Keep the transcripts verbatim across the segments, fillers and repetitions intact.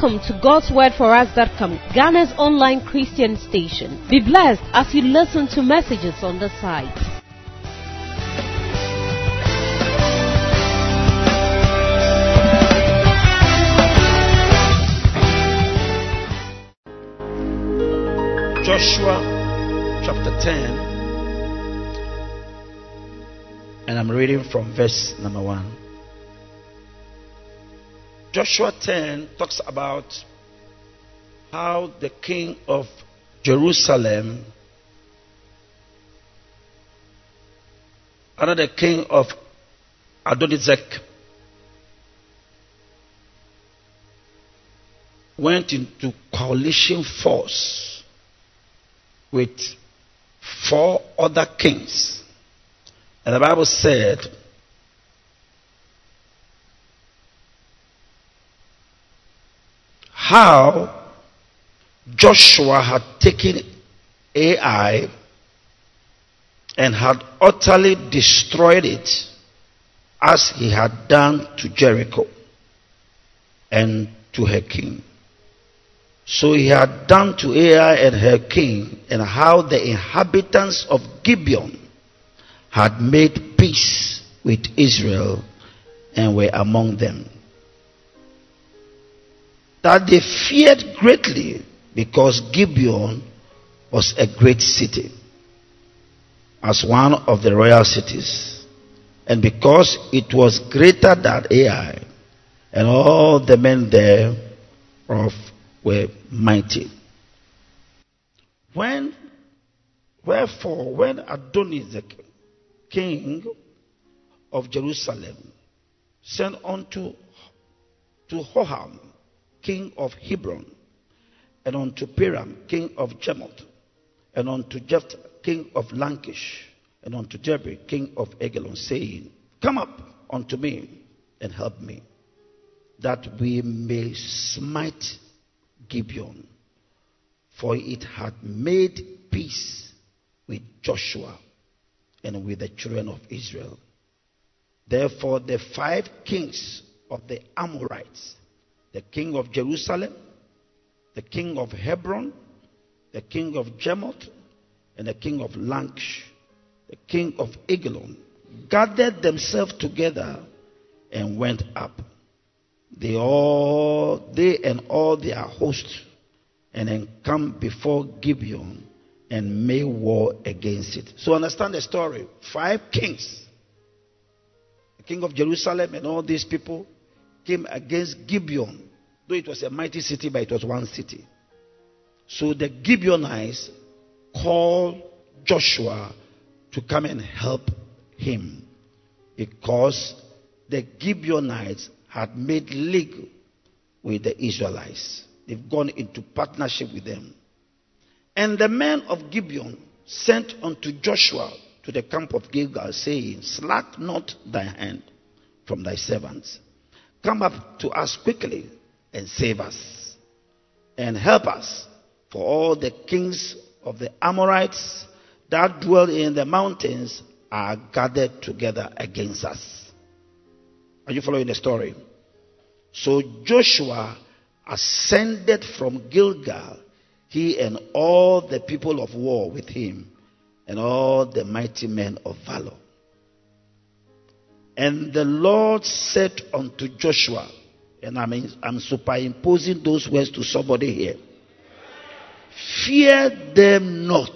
Welcome to God's Word for Us dot com, Ghana's online Christian station. Be blessed as you listen to messages on the site. Joshua chapter ten, and I'm reading from verse number one. Joshua ten talks about how the king of Jerusalem, another king of Adonizek, went into coalition force with four other kings. And the Bible said, how Joshua had taken Ai and had utterly destroyed it, as he had done to Jericho and to her king. So he had done to Ai and her king, and how the inhabitants of Gibeon had made peace with Israel and were among them. That they feared greatly, because Gibeon was a great city, as one of the royal cities, and because it was greater than Ai, and all the men thereof were mighty. When, wherefore, when Adonizek, king of Jerusalem, sent unto to Hoham, king of Hebron, and unto Piram, king of Jemoth, and unto Jephthah, king of Lachish, and unto Debri, king of Eglon, saying, come up unto me and help me, that we may smite Gibeon, for it had made peace with Joshua and with the children of Israel. Therefore the five kings of the Amorites, the king of Jerusalem, the king of Hebron, the king of Jemoth, and the king of Lachish, the king of Eglon, gathered themselves together and went up. They all, they and all their hosts, and encamped before Gibeon and made war against it. So understand the story. Five kings, the king of Jerusalem and all these people, came against Gibeon, though it was a mighty city, but it was one city. So the Gibeonites called Joshua to come and help him, because the Gibeonites had made league with the Israelites. They've gone into partnership with them. And the men of Gibeon sent unto Joshua to the camp of Gilgal, saying, slack not thy hand from thy servants. Come up to us quickly and save us, and help us, for all the kings of the Amorites that dwell in the mountains are gathered together against us. Are you following the story? So Joshua ascended from Gilgal, he and all the people of war with him, and all the mighty men of valor. And the Lord said unto Joshua, and I'm, I'm superimposing those words to somebody here, fear them not,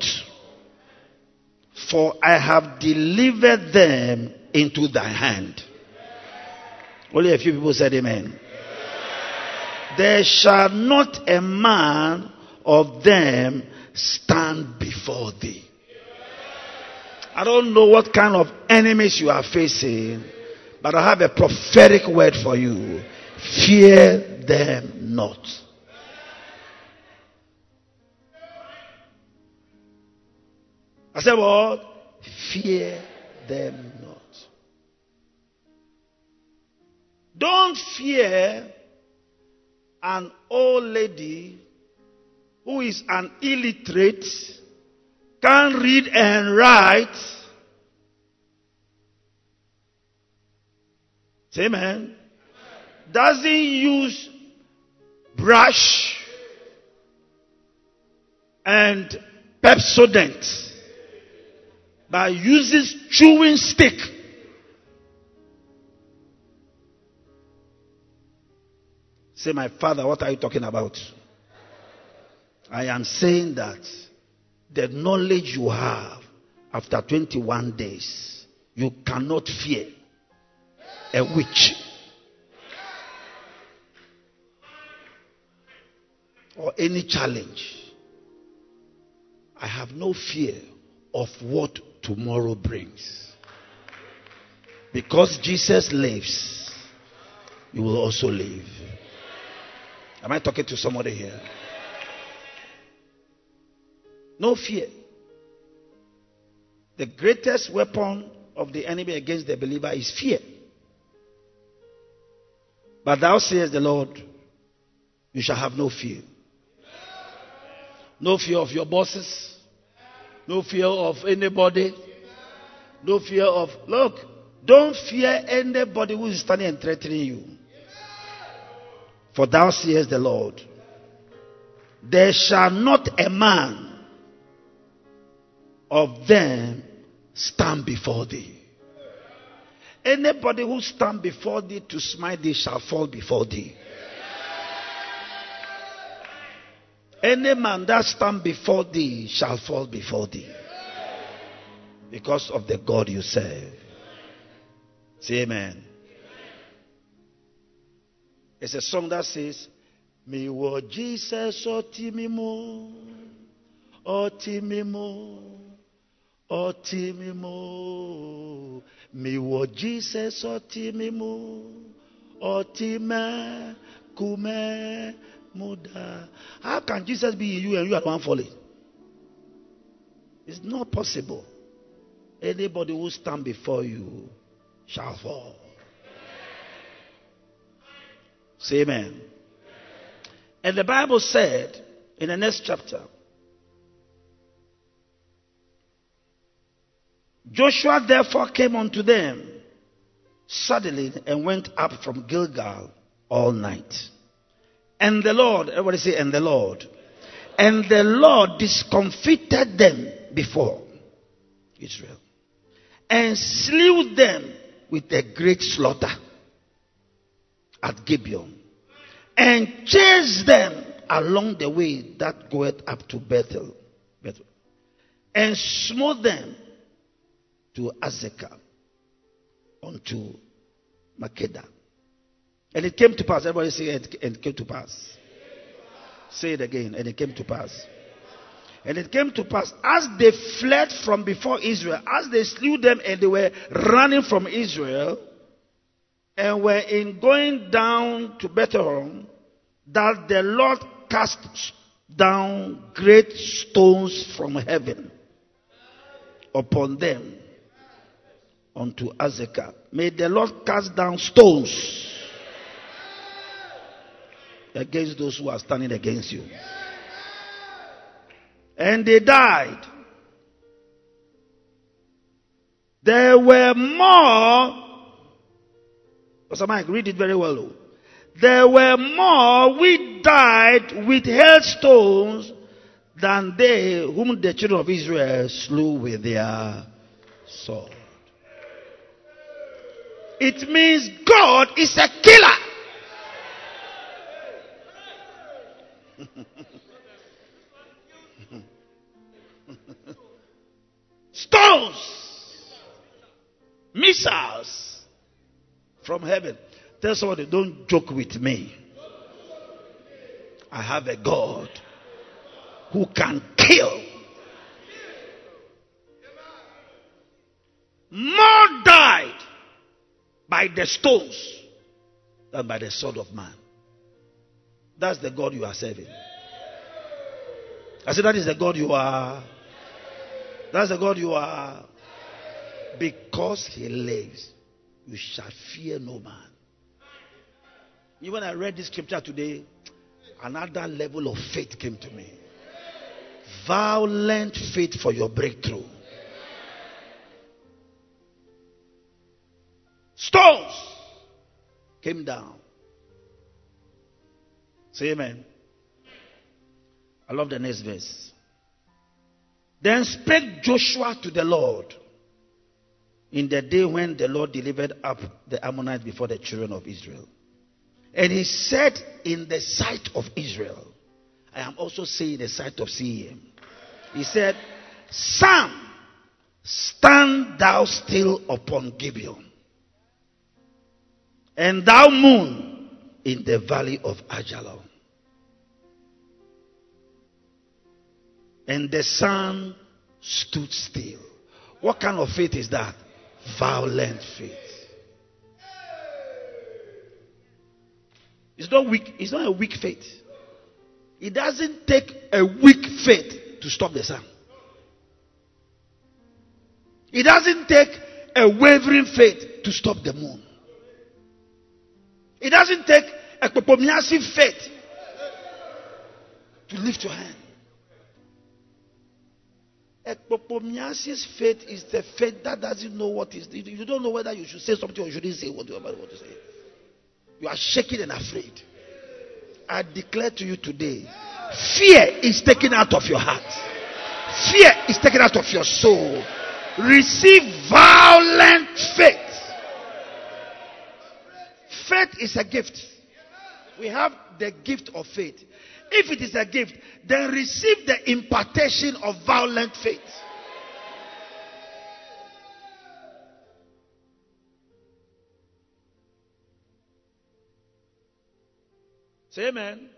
for I have delivered them into thy hand. Only a few people said amen. There shall not a man of them stand before thee. I don't know what kind of enemies you are facing, but I have a prophetic word for you. Fear them not. I said what? Fear them not. Don't fear an old lady who is an illiterate, can't read and write. Say amen. Doesn't use brush, and Pepsodent by using chewing stick. Say, my father, what are you talking about? I am saying that the knowledge you have after twenty-one days, you cannot fear a witch or any challenge. I have no fear of what tomorrow brings. Because Jesus lives, you will also live. Am I talking to somebody here? No fear. The greatest weapon of the enemy against the believer is fear. But thou sayest the Lord, you shall have no fear. No fear of your bosses. No fear of anybody. No fear of... Look, don't fear anybody who is standing and threatening you. For thou sayest the Lord, there shall not a man of them stand before thee. Anybody who stand before thee to smite thee shall fall before thee. Any man that stand before thee shall fall before thee. Because of the God you serve. Say amen. It's a song that says, Mi wo Jesus otimimo, otimimo, otimimo. Mi wo Jesus otimimo, otime kume muda. How can Jesus be in you and you are the one falling? It's not possible. Anybody who stand before you shall fall. Say amen. And the Bible said in the next chapter, Joshua therefore came unto them suddenly and went up from Gilgal all night. And the Lord, everybody say, and the Lord. And the Lord discomfited them before Israel and slew them with a great slaughter at Gibeon, and chased them along the way that goeth up to Bethel, Bethel, and smote them to Azekah unto Makeda. And it came to pass. Everybody say it, and it came to pass. Say it again. And it came to pass. And it came to pass as they fled from before Israel, as they slew them and they were running from Israel, and were in going down to Bethel, that the Lord cast down great stones from heaven upon them unto Azekah. May the Lord cast down stones against those who are standing against you. And they died. There were more. Pastor Mike, read it very well. Though. There were more which died with hailstones than they whom the children of Israel slew with their sword. It means God is a killer. Stones, missiles from heaven. Tell somebody, don't joke with me. I have a God who can kill. More died by the stones than by the sword of man. That's the God you are serving. I said, that is the God you are. That's the God you are. Because he lives, you shall fear no man. Even when I read this scripture today, another level of faith came to me. Violent faith for your breakthrough. Stones came down. Say amen. I love the next verse. Then spake Joshua to the Lord in the day when the Lord delivered up the Ammonites before the children of Israel. And he said in the sight of Israel, I am also saying in the sight of C E M. He said, Sun, stand thou still upon Gibeon, and thou moon in the valley of Ajalon. And the sun stood still. What kind of faith is that? Violent faith. It's not weak. It's not a weak faith. It doesn't take a weak faith to stop the sun. It doesn't take a wavering faith to stop the moon. It doesn't take a popomiasi faith to lift your hand. Ekpopomiasi's faith is the faith that doesn't know what is. You don't know whether you should say something or you shouldn't say what you are about to say. You are shaking and afraid. I declare to you today, fear is taken out of your heart. Fear is taken out of your soul. Receive violent faith. Faith is a gift. We have the gift of faith. If it is a gift, then receive the impartation of violent faith. Say amen.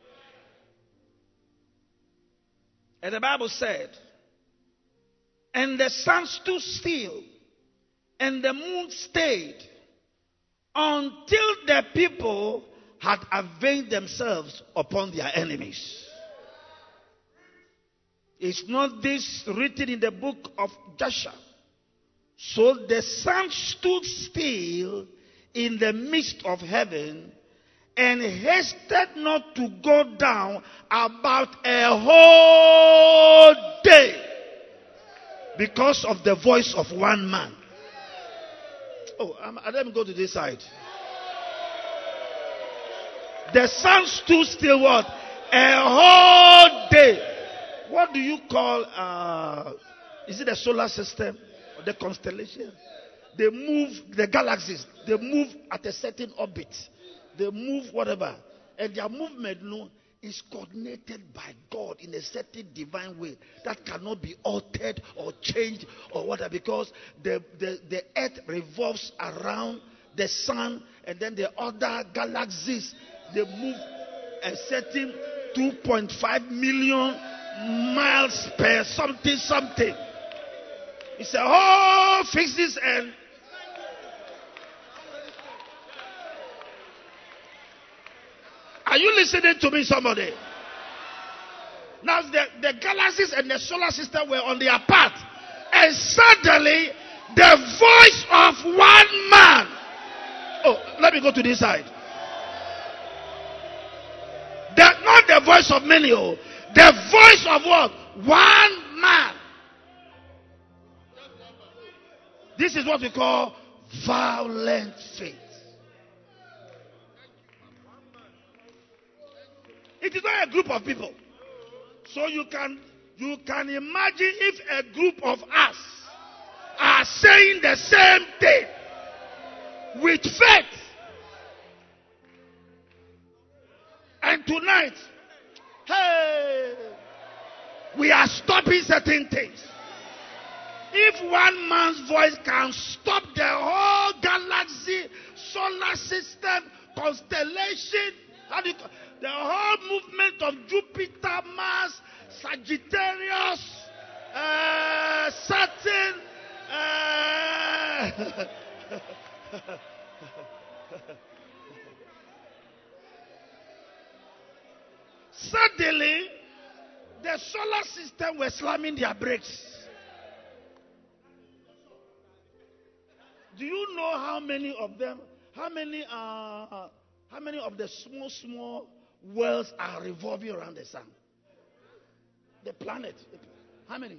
And the Bible said, and the sun stood still, and the moon stayed, until the people had avenged themselves upon their enemies. Is not this written in the book of Joshua? So the sun stood still in the midst of heaven, and hasted not to go down about a whole day, because of the voice of one man. Oh, I let me go to this side. The sun stood still what? A whole day. What do you call, uh, is it the solar system or the constellation? They move, the galaxies, they move at a certain orbit. They move whatever. And their movement no, is coordinated by God in a certain divine way that cannot be altered or changed or whatever, because the, the, the earth revolves around the sun, and then the other galaxies, they move a certain two point five million miles per something something. It's a whole physics. And are you listening to me, somebody? Now the, the galaxies and the solar system were on their path, and suddenly the voice of one man. Oh, let me go to this side. That's not the voice of many, oh. The voice of what? One man. This is what we call violent faith. It is not a group of people. So you can you can imagine if a group of us are saying the same thing with faith. And tonight, hey, we are stopping certain things. If one man's voice can stop the whole galaxy, solar system, constellation, how do you call, the whole movement of Jupiter, Mars, Sagittarius, uh, Saturn, uh, suddenly, the solar system were slamming their brakes. Do you know how many of them, how many, uh, how many of the small, small worlds are revolving around the sun? The planet. How many?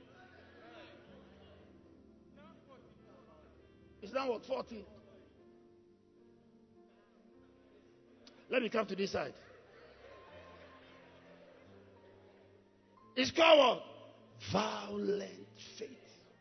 It's now what, forty? Let me come to this side. It's called what? Violent faith.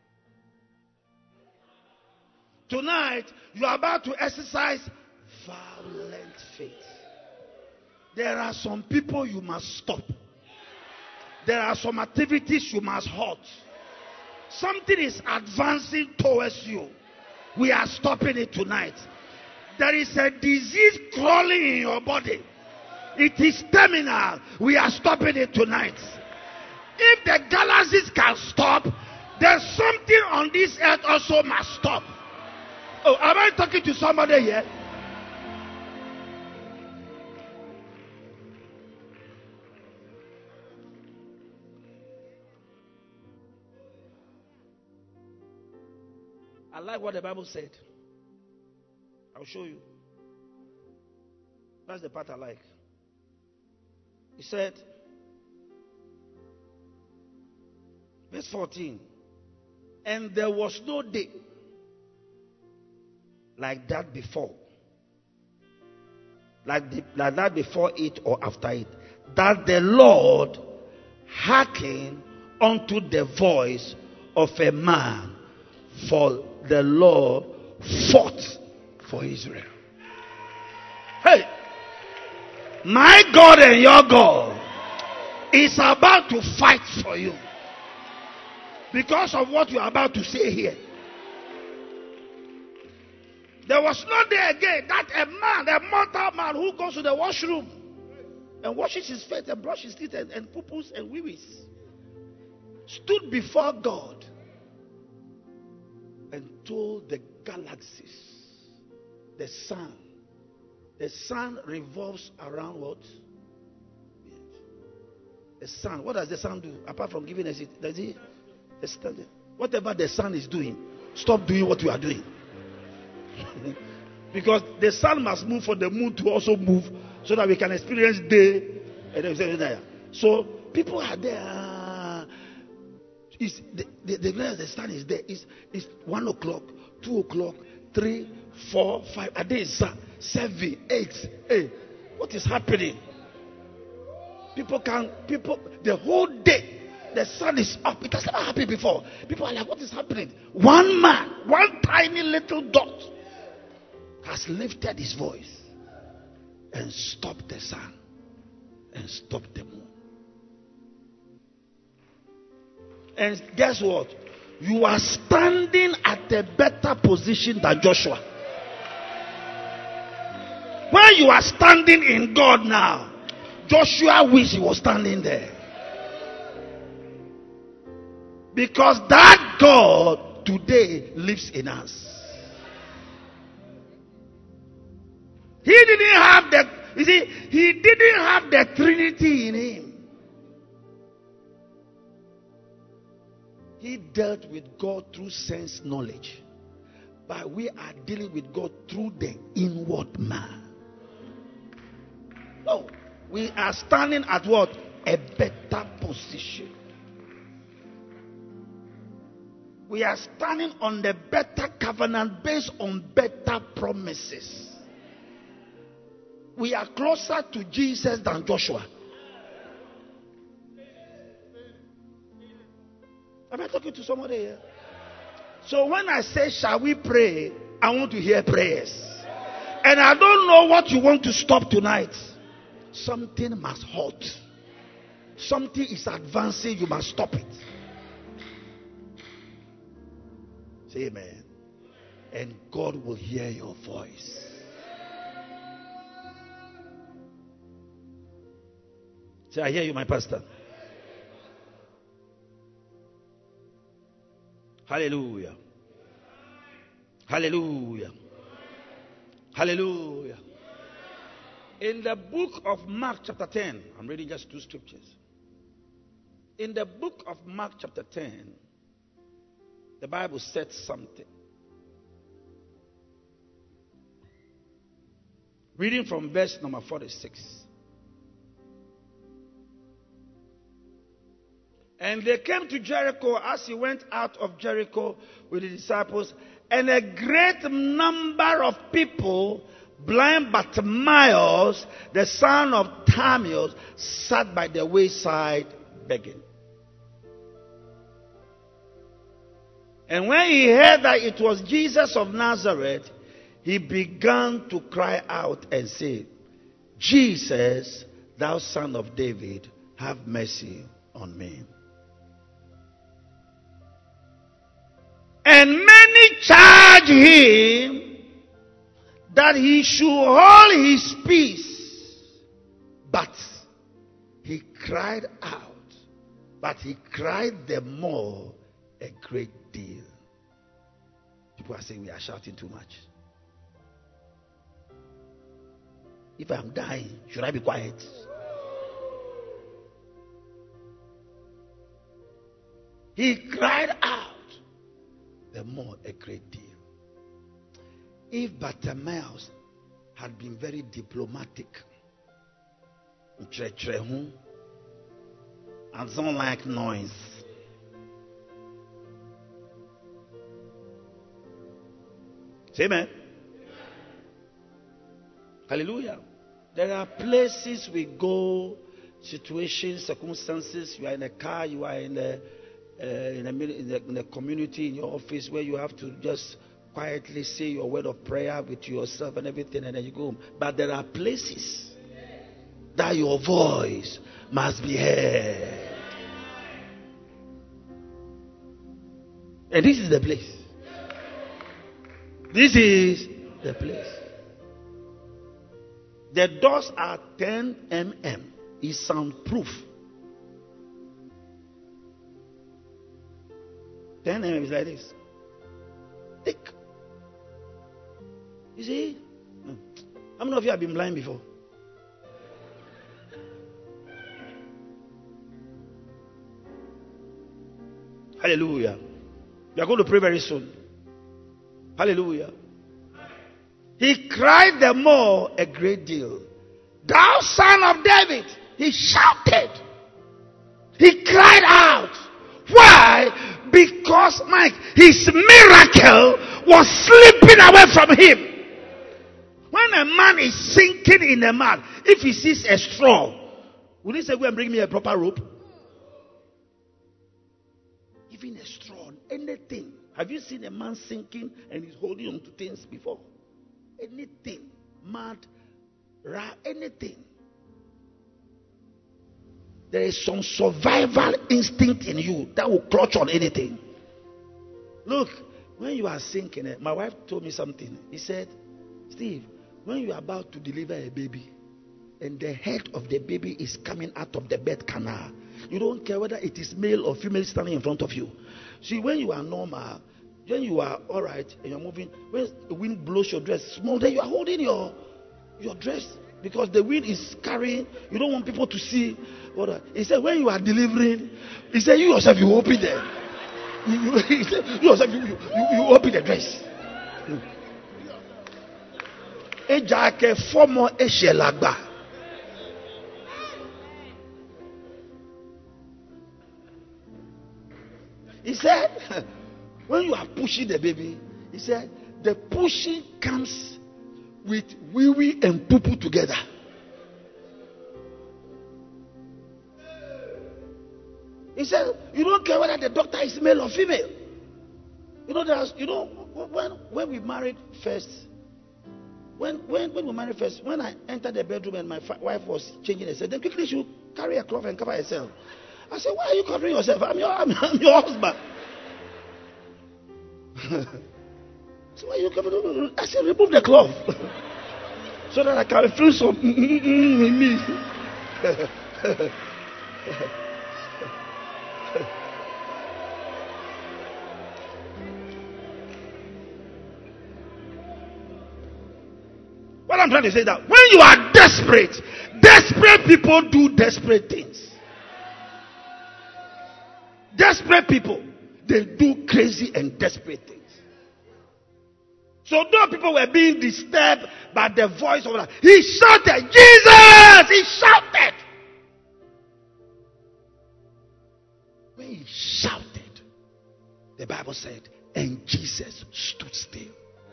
Tonight, you are about to exercise violent faith. There are some people you must stop. There are some activities you must halt. Something is advancing towards you. We are stopping it tonight. There is a disease crawling in your body. It is terminal. We are stopping it tonight. If the galaxies can stop, then something on this earth also must stop. Oh, am I talking to somebody here? I like what the Bible said. I'll show you. That's the part I like. He said, verse fourteen, and there was no day like that before, like, the, like that before it or after it, that the Lord hearkened unto the voice of a man, for the Lord fought for Israel. Hey, my God and your God is about to fight for you because of what you are about to say here. There was no day again that a man, a mortal man who goes to the washroom and washes his face and brushes his teeth and, and poo-poos and wee-wees stood before God and told the galaxies, the sun. The sun revolves around what? The sun. What does the sun do? Apart from giving us it, does it? Whatever the sun is doing, stop doing what you are doing. Because the sun must move for the moon to also move, so that we can experience day. So people are there. It's the, the, the, the sun is there. It's, it's one o'clock, two o'clock, three, four, five. A day is seven, eight. Hey, what is happening? People can, people, the whole day, the sun is up. It has never happened before. People are like, what is happening? One man, one tiny little dot has lifted his voice and stopped the sun and stopped the moon. And guess what? You are standing at a better position than Joshua. When you are standing in God now, Joshua wished he was standing there. Because that God today lives in us. He didn't have the, you see, he didn't have the Trinity in him. He dealt with God through sense knowledge. But we are dealing with God through the inward man. No, we are standing at what? A better position. We are standing on the better covenant based on better promises. We are closer to Jesus than Joshua. Am I talking to somebody here? So when I say, shall we pray? I want to hear prayers. And I don't know what you want to stop tonight. Something must halt. Something is advancing. You must stop it. Say amen. And God will hear your voice. Say, I hear you, my pastor. Hallelujah. Hallelujah. Hallelujah. In the book of Mark chapter ten, I'm reading just two scriptures. In the book of Mark chapter ten, the Bible said something. Reading from verse number forty-six. And they came to Jericho as he went out of Jericho with the disciples, and a great number of people, blind Bartimaeus, the son of Timaeus, sat by the wayside begging. And when he heard that it was Jesus of Nazareth, he began to cry out and say, Jesus, thou son of David, have mercy on me. And many charged him that he should hold his peace. But he cried out. But he cried the more a great deal. People are saying we are shouting too much. If I'm dying, should I be quiet? He cried out the more a great deal. If Bartimaeus had been very diplomatic, and don't like noise, say amen. Hallelujah. There are places we go, situations, circumstances. You are in a car, you are in a, uh, in, a, in, a, in a community, in your office, where you have to just quietly say your word of prayer with yourself and everything, and then you go home. But there are places that your voice must be heard. And this is the place. This is the place. The doors are ten millimeters. It's soundproof. ten millimeters is like this. Thick. You see? How many of you have been blind before? Hallelujah. We are going to pray very soon. Hallelujah. He cried the more a great deal. Thou son of David. He shouted. He cried out. Why? Because, Mike, his miracle was slipping away from him. When a man is sinking in the mud, if he sees a straw, will he say, go and bring me a proper rope? Even a straw, anything. Have you seen a man sinking and he's holding on to things before? Anything, mud, ra, anything. There is some survival instinct in you that will clutch on anything. Look, when you are sinking, my wife told me something. He said, Steve, when you are about to deliver a baby and the head of the baby is coming out of the birth canal, you don't care whether it is male or female standing in front of you. See, when you are normal, when you are all right and you're moving, when the wind blows your dress small, then you are holding your your dress because the wind is carrying. You don't want people to see. What he said, when you are delivering, he said, you yourself, you open the, you, you, he said, you yourself, you, you, you open the dress. Ejake fomo eshelagba. He said, when you are pushing the baby, he said, the pushing comes with wee wee and poo poo together. He said, you don't care whether the doctor is male or female. You know, there's, you know, when when we married first, when when when we married first, when I entered the bedroom and my fa- wife was changing herself, then quickly she would carry a cloth and cover herself. I said, why are you covering yourself? I'm your I'm, I'm your husband. So why are you covering? I said, remove the cloth so that I can feel some in me. What I'm trying to say is that when you are desperate, desperate people do desperate things. Desperate people, they do crazy and desperate things. So those people were being disturbed by the voice of God. He shouted, Jesus! He shouted. When he shouted, the Bible said, and Jesus stood still.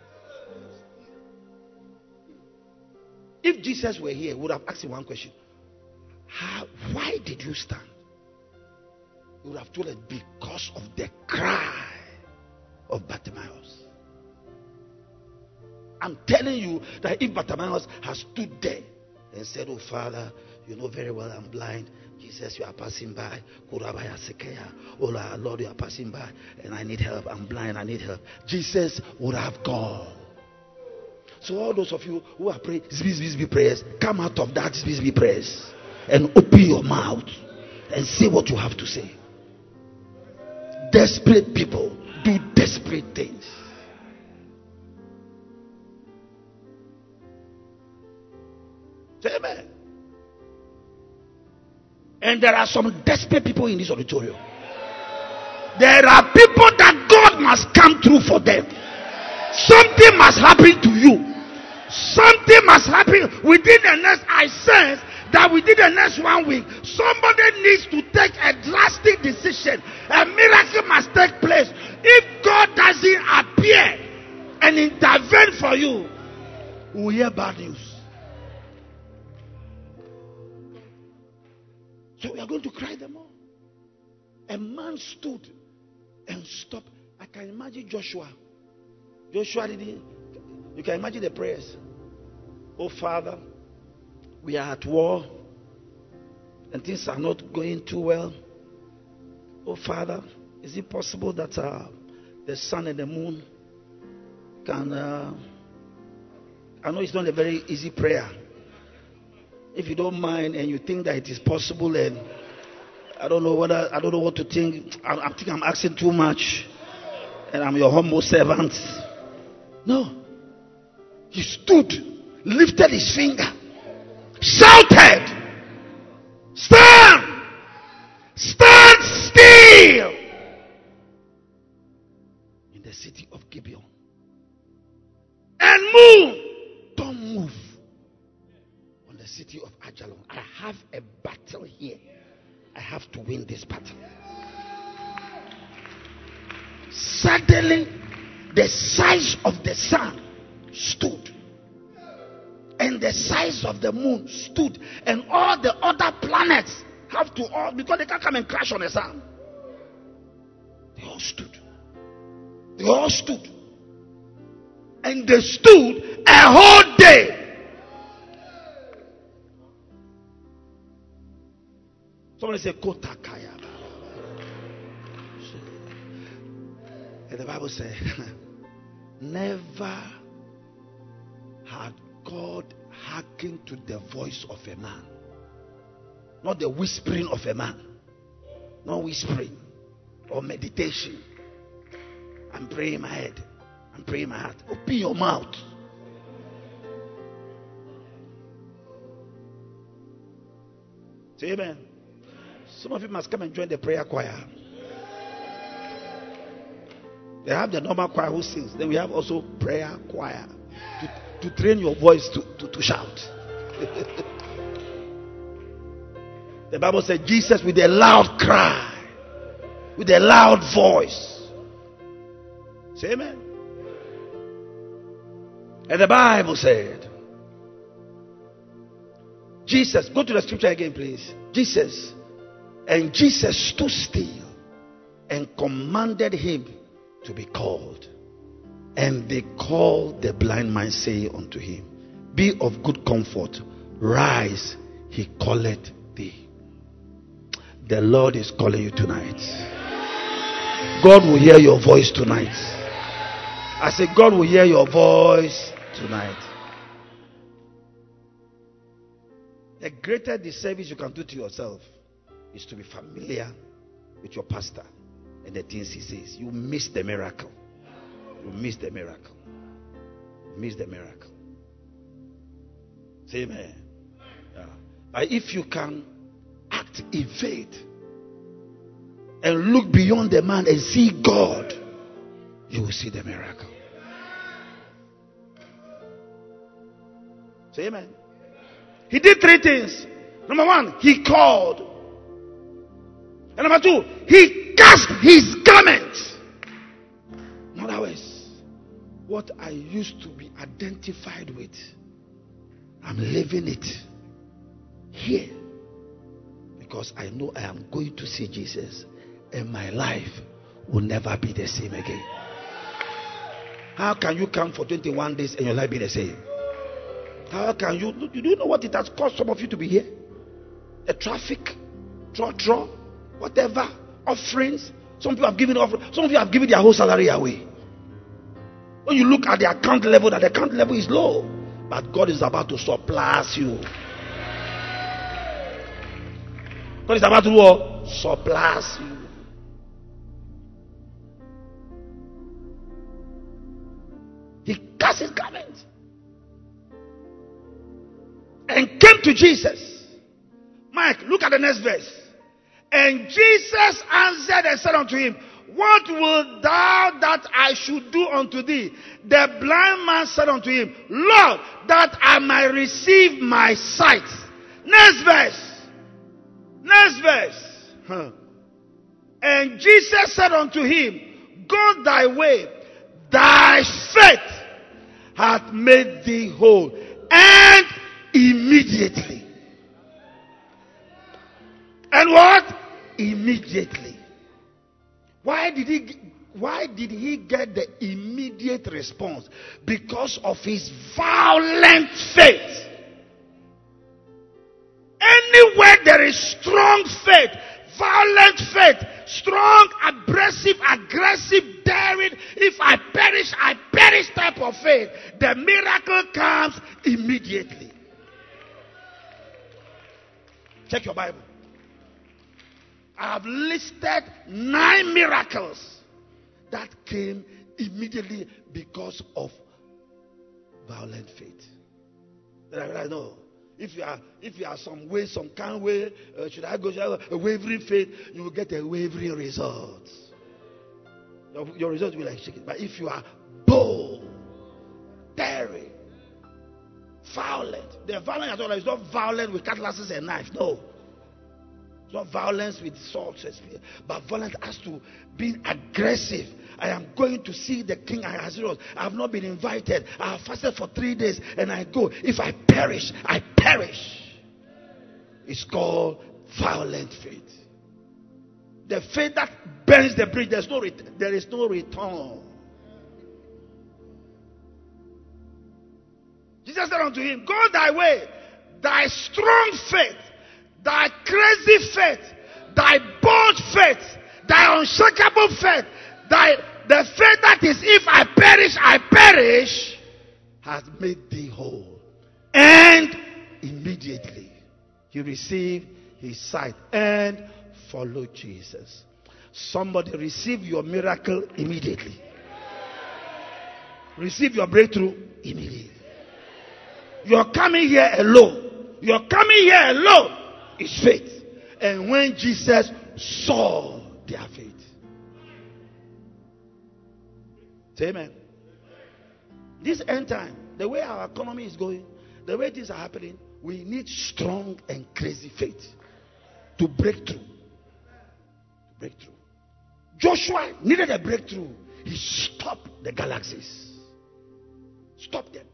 If Jesus were here, we would have asked him one question. How, why did you stand? He would have told us, because of the cry of Bartimaeus. I'm telling you that if Bartimaeus has stood there and said, "Oh Father, you know very well I'm blind. Jesus, you are passing by. Oh Lord, you are passing by and I need help. I'm blind, I need help." Jesus would have gone. So all those of you who are praying zbzb prayers, come out of that zbzb prayers and open your mouth and say what you have to say. Desperate people do desperate things. Say amen. And there are some desperate people in this auditorium. There are people that God must come through for them. Something must happen to you. Something must happen within the next. I sense that within the next one week, somebody needs to take a drastic decision. A miracle must take place. If God doesn't appear and intervene for you, we'll hear bad news. So we are going to cry them all. A man stood and stopped. I can imagine Joshua. Joshua didn't. You can imagine the prayers. "Oh Father, we are at war and things are not going too well. Oh Father, is it possible that uh, the sun and the moon can... Uh, I know it's not a very easy prayer. If you don't mind and you think that it is possible, and I don't know whether I don't know what to think. I, I think I'm asking too much, and I'm your humble servant." No. He stood, lifted his finger, shouted, "Stand! Stand still!" In the city of Gibeon. "And move! Don't move." On the city of Ajalon. I have a battle here. I have to win this battle. Suddenly, the size of the sun stood, and the size of the moon stood, and all the other planets have to all, because they can't come and crash on the sun. They all stood. They all stood. And they stood a whole day. Somebody say Kotakaya. And the Bible says, never had God hearkened to the voice of a man. Not the whispering of a man. Not whispering or meditation. I'm praying my head. I'm praying my heart. Open your mouth. Say amen. Some of you must come and join the prayer choir. They have the normal choir who sings. Then we have also prayer choir to, to train your voice to, to, to shout. The Bible said Jesus with a loud cry, with a loud voice. Say amen. And the Bible said, Jesus, go to the scripture again, please. Jesus, and Jesus stood still and commanded him to be called. And they called the blind man, saying unto him, Be of good comfort, rise, he calleth thee. The Lord is calling you tonight. God will hear your voice tonight. I say, God will hear your voice tonight. The greater disservice you can do to yourself is to be familiar with your pastor and the things he says. You miss the miracle. You miss the miracle. You miss the miracle. Say amen. Yeah. But if you can act in faith and look beyond the man and see God, you will see the miracle. Say amen. He did three things. Number one, he called. And number two, he cast his garment. In other words, what I used to be identified with, I'm living it here. Because I know I am going to see Jesus. And my life will never be the same again. How can you come for twenty-one days and your life be the same? How can you? Do you know what it has cost some of you to be here? The traffic, draw, draw, whatever, offerings. Some people have given offerings. Some of you have given their whole salary away. When you look at the account level, that the account level is low, but God is about to surpass you. God is about to what? Surpass you. He cast his garment and came to Jesus. Mike, look at the next verse. And Jesus answered and said unto him, what wilt thou that I should do unto thee? The blind man said unto him, Lord, that I might receive my sight. Next verse. Next verse. Huh. And Jesus said unto him, go thy way, thy faith hath made thee whole. And immediately. And what? Immediately. Why did he why did he get the immediate response? Because of his violent faith. Anywhere there is strong faith, violent faith, strong, abrasive, aggressive, daring, if I perish, I perish type of faith, the miracle comes immediately. Check your Bible. I have listed nine miracles that came immediately because of violent faith. Then I realized, no, if you are if you are some way, some kind of way, uh, should I go should I go, a wavering faith, you will get a wavering result. Your, your result will be like shaking. But if you are bold, daring, violent, the violent as well is not violent with cutlasses and knives. No. It's not violence with swords, but violence has to be aggressive. I am going to see the king Ahasuerus. I have not been invited. I have fasted for three days and I go. If I perish, I perish. It's called violent faith. The faith that burns the bridge, there's no ret- there is no return. Jesus said unto him, go thy way, thy strong faith, thy crazy faith, thy bold faith, thy unshakable faith, thy the faith that is if I perish, I perish, has made thee whole. And immediately he received his sight and followed Jesus. Somebody receive your miracle immediately. Receive your breakthrough immediately. You're coming here alone. You're coming here alone. Is faith. And when Jesus saw their faith. Say amen. This end time, the way our economy is going, the way things are happening, we need strong and crazy faith to break through. To break through. Joshua needed a breakthrough. He stopped the galaxies. Stop them.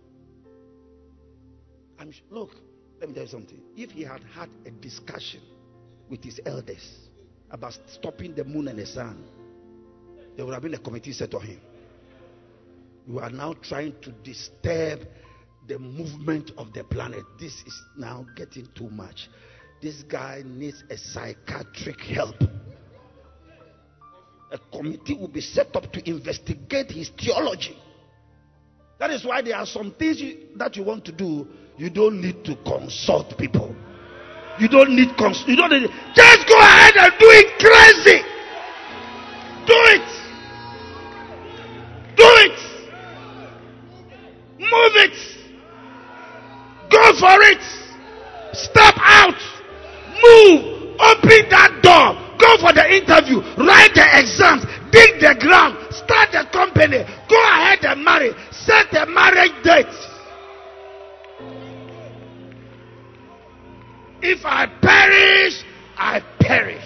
I'm, look, let me tell you something. If he had had a discussion with his elders about stopping the moon and the sun, there would have been a committee set on him. You are now trying to disturb the movement of the planet. This is now getting too much. This guy needs a psychiatric help. A committee will be set up to investigate his theology. That is why there are some things you, that you want to do. You don't need to consult people. You don't need cons- you don't need just go ahead and do it crazy. Do it. Do it. Move it. Go for it. Step out. Move. Open that door. Go for the interview. Write the exams. Dig the ground. Start the company. Go ahead and marry. Set a marriage date. If I perish, I perish.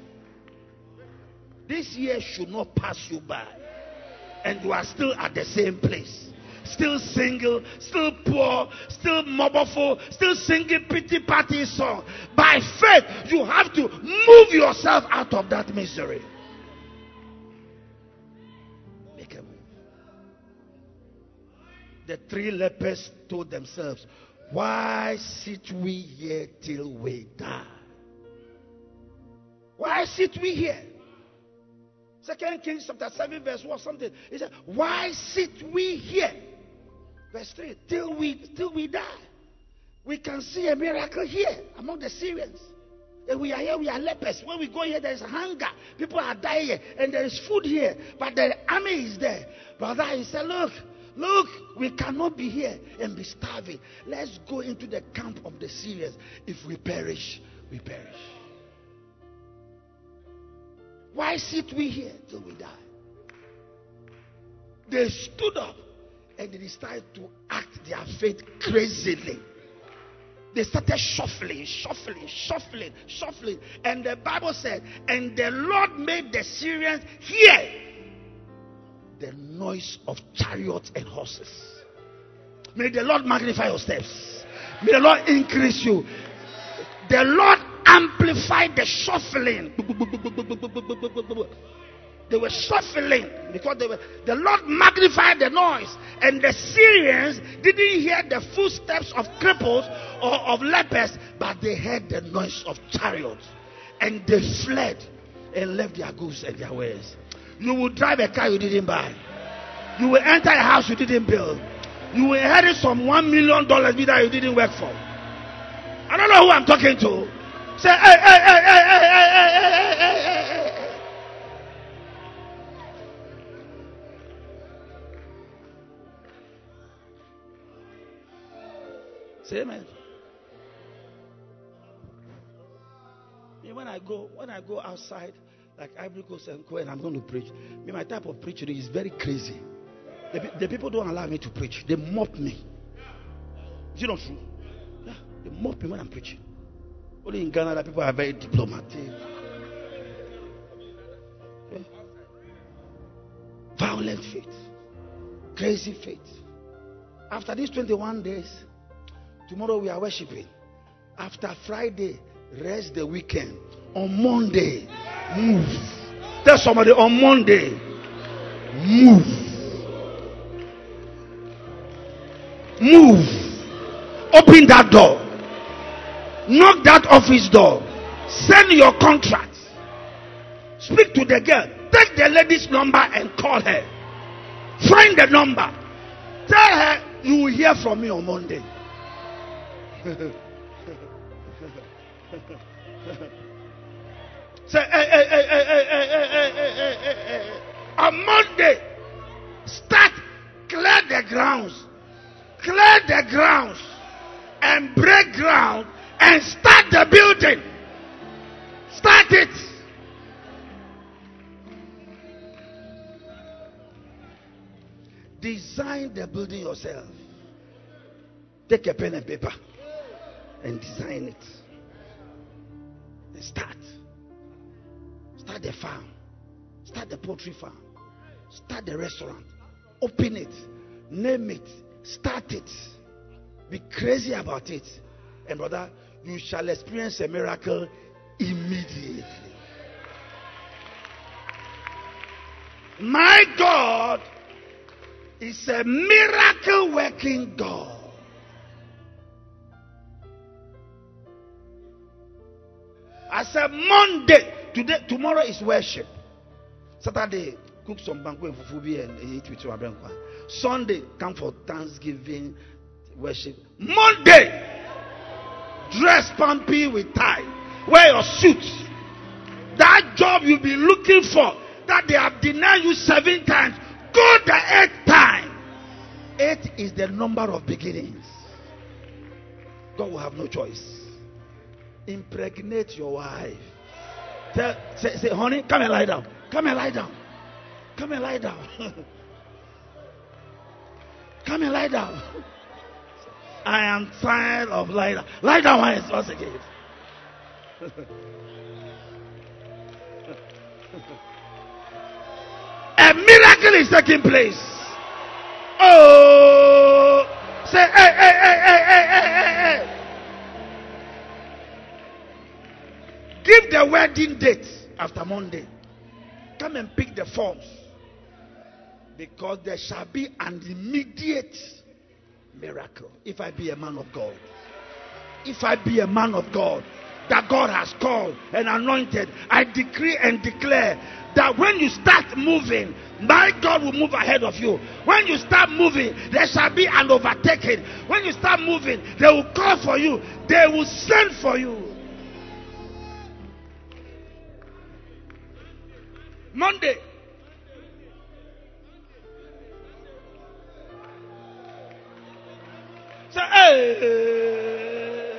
This year should not pass you by. And you are still at the same place. Still single, still poor, still mobberful, still singing pity party song. By faith, you have to move yourself out of that misery. Make a move. The three lepers told themselves, why sit we here till we die? Why sit we here? Second Kings chapter seven verse one something. He said, why sit we here? Verse three, till we till we die. We can see a miracle here among the Syrians. And we are here, we are lepers. When we go here, there is hunger. People are dying here, and there is food here. But the army is there. Brother, he said, look, look, we cannot be here and be starving. Let's go into the camp of the Syrians. If we perish, we perish. Why sit we here till we die? They stood up and they decided to act their faith crazily. They started shuffling, shuffling, shuffling, shuffling. And the Bible said, and the Lord made the Syrians hear the noise of chariots and horses. May the Lord magnify your steps. May the Lord increase you. The Lord amplified the shuffling. They were shuffling because they were. The Lord magnified the noise, and the Syrians didn't hear the footsteps of cripples or of lepers, but they heard the noise of chariots, and they fled and left their goods and their wares. You will drive a car you didn't buy. You will enter a house you didn't build. You will inherit some one million dollars that you didn't work for. I don't know who I'm talking to. Say, hey, hey, hey, hey, hey, hey, hey, hey, hey, hey. Say amen. Me, when I go, when I go outside, like Ivory Coast and Co, and I'm going to preach, me, my type of preaching is very crazy. The, the people don't allow me to preach. They mock me. Is it not true? Yeah, they mock me when I'm preaching. Only in Ghana that people are very diplomatic. Yeah. Violent faith. Crazy faith. After these twenty-one days, tomorrow we are worshiping. After Friday, rest the weekend. On Monday, move. Tell somebody, on Monday, move. Move. Open that door. Knock that office door. Send your contract. Speak to the girl. Take the lady's number and call her. Find the number. Tell her you will hear from me on Monday. Say, hey, hey, hey, hey, hey, hey, hey, hey, hey, hey, hey. On Monday, start, clear the grounds. Clear the grounds. And break ground. And start the building. Start it. Design the building yourself. Take a pen and paper and design it. And start. Start the farm. Start the poultry farm. Start the restaurant. Open it. Name it. Start it. Be crazy about it. And brother, you shall experience a miracle immediately. My God is a miracle working God. I said Monday. Today, tomorrow is worship. Saturday, cook some banquet for fubi and eat with your banquet. Sunday, come for Thanksgiving worship. Monday, dress pumpy with tie. Wear your suit. That job you've been looking for, that they have denied you seven times, go the eighth time. Eight is the number of beginnings. God will have no choice. Impregnate your wife. Tell, say, say, honey, come and lie down. Come and lie down. Come and lie down. Come and lie down. I am tired of lying down. Lie down once, once again. A miracle is taking place. Oh, say, hey, hey, hey, hey, hey, hey, hey, hey. Give the wedding date after Monday. Come and pick the forms. Because there shall be an immediate miracle. If I be a man of God, if I be a man of God that God has called and anointed, I decree and declare that when you start moving, my God will move ahead of you. When you start moving, there shall be an overtaking. When you start moving, they will call for you. They will send for you. Monday. So, hey.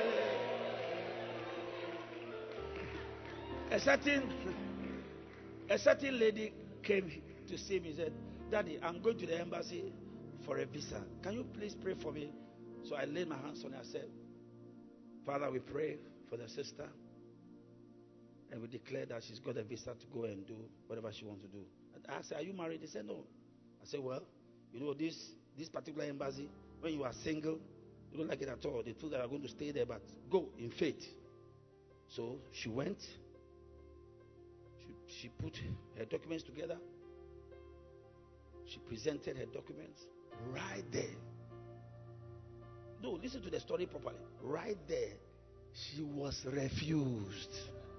A certain, a certain lady came to see me and said, Daddy, I'm going to the embassy for a visa. Can you please pray for me? So I laid my hands on her. I said, Father, we pray for the sister. And we declare that she's got a visa to go and do whatever she wants to do. And I said, are you married? They said, no. I said, well, you know, this, this particular embassy, when you are single, you don't like it at all. They told her, I'm going to stay there, but go in faith. So she went. She, she put her documents together. She presented her documents right there. No, listen to the story properly. Right there, she was refused.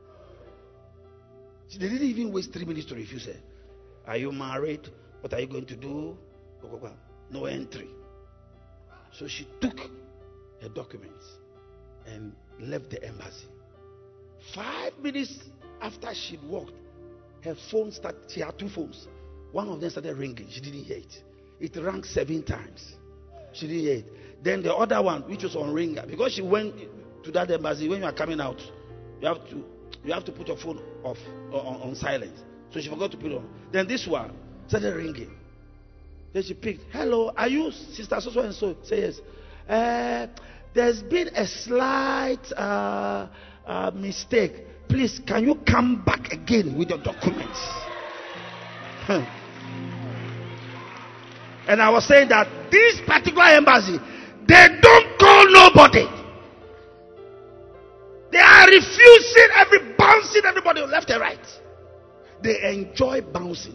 They didn't even waste three minutes to refuse her. Are you married? What are you going to do? No entry. So she took her documents and left the embassy. Five minutes after she'd walked, her phone started. She had two phones. One of them started ringing. She didn't hear it. It rang seven times. She didn't hear it. Then the other one, which was on ringer, because she went to that embassy, when you are coming out, you have to you have to put your phone off on, on silent. So she forgot to put it on. Then this one started ringing. Then she picked. Hello, are you Sister so and so? Say yes. Uh, there's been a slight uh, uh, mistake. Please, can you come back again with your documents? And I was saying that this particular embassy, they don't call nobody. They are refusing every bouncing everybody left and right. They enjoy bouncing.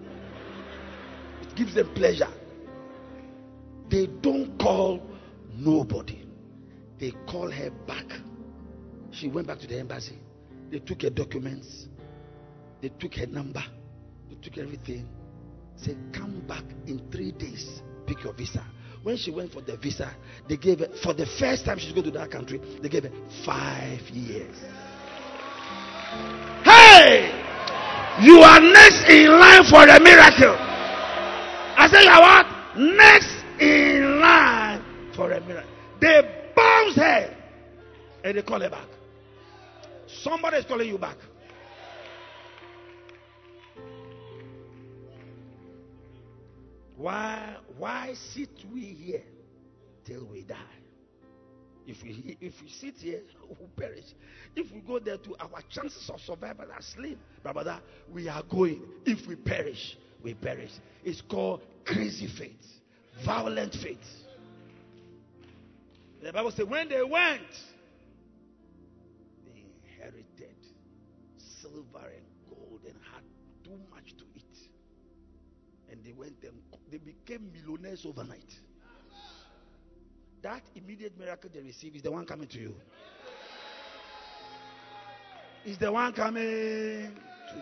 It gives them pleasure. They don't call nobody. They call her back. She went back to the embassy. They took her documents. They took her number. They took everything. Said, come back in three days. Pick your visa. When she went for the visa, they gave her, for the first time she's going to that country, they gave her five years. Hey! You are next in line for a miracle. I say, you are what? Next in line for a miracle. They bounce her and they call her back. Somebody is calling you back. Why, why sit we here till we die? If we, if we sit here, we will perish. If we go there, to our chances of survival are slim. Brother, we are going. If we perish, we perish. It's called crazy faith, violent faith. The Bible says when they went, they inherited silver and gold and had too much to eat. And they went and they became millionaires overnight. That immediate miracle they received is the one coming to you. Is the one coming to you.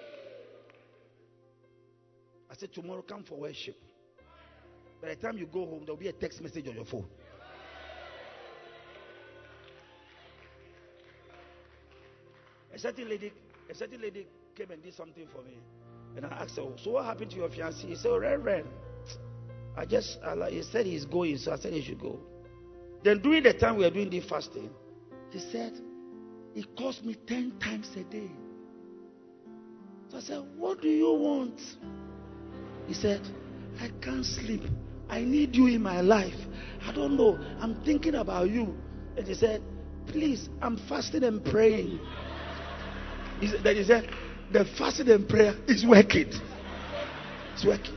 I said, tomorrow come for worship. By the time you go home, there will be a text message on your phone. A certain lady, a certain lady came and did something for me. And I asked her, so what happened to your fiancé? He said, oh, Reverend, I just, I, he said he's going, so I said he should go. Then during the time we were doing the fasting, he said, it cost me ten times a day. So I said, what do you want? He said, I can't sleep. I need you in my life. I don't know. I'm thinking about you. And he said, please, I'm fasting and praying. He said, then he said, the fasting and prayer is working. It's working.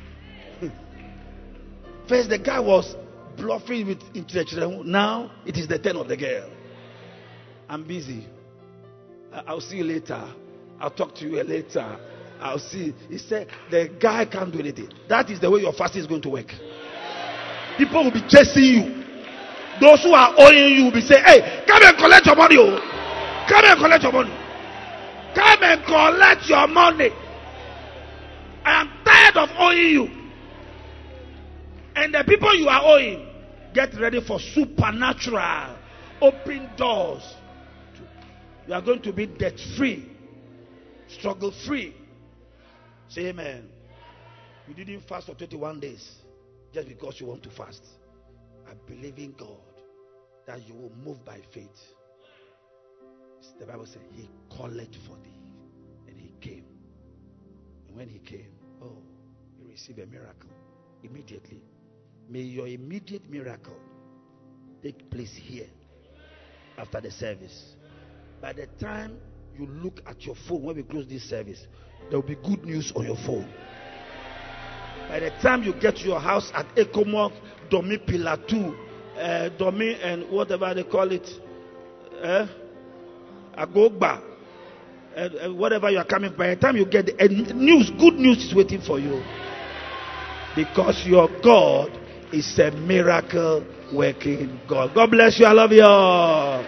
First, the guy was bluffing with intellectual. Now, it is the turn of the girl. I'm busy. I'll see you later. I'll talk to you later. I'll see. He said, the guy can't do anything. That is the way your fasting is going to work. People will be chasing you. Those who are owing you will be saying, hey, come and collect your money. Oh. Come and collect your money. Come and collect your money. I am tired of owing you. And the people you are owing, get ready for supernatural open doors. You are going to be debt free, struggle free. Say amen. You didn't fast for twenty-one days just because you want to fast. I believe in God that you will move by faith. The Bible said he called for thee, and he came. And when he came, oh, you receive a miracle immediately. May your immediate miracle take place here after the service. By the time you look at your phone when we close this service, there will be good news on your phone. By the time you get to your house at Ecomoth, Domi Pilatu, uh, Domi and whatever they call it, uh, Agogba, uh, uh, whatever you are coming, by the time you get the uh, news, good news is waiting for you. Because your God is a miracle working God. God bless you. I love you all.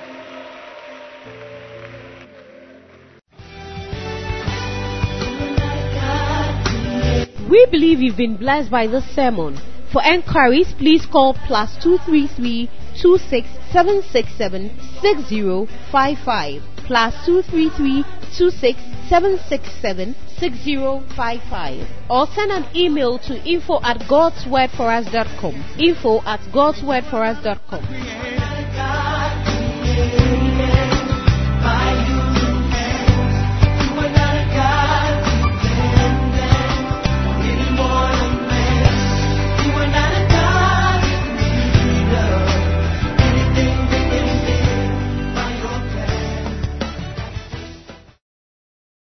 We believe you've been blessed by this sermon. For enquiries, please call plus two three three two six seven six seven six zero five five. Plus two three three two six seven six seven six zero five five. Or send an email to info at godswordforus dot com. Info at godswordforus dot com.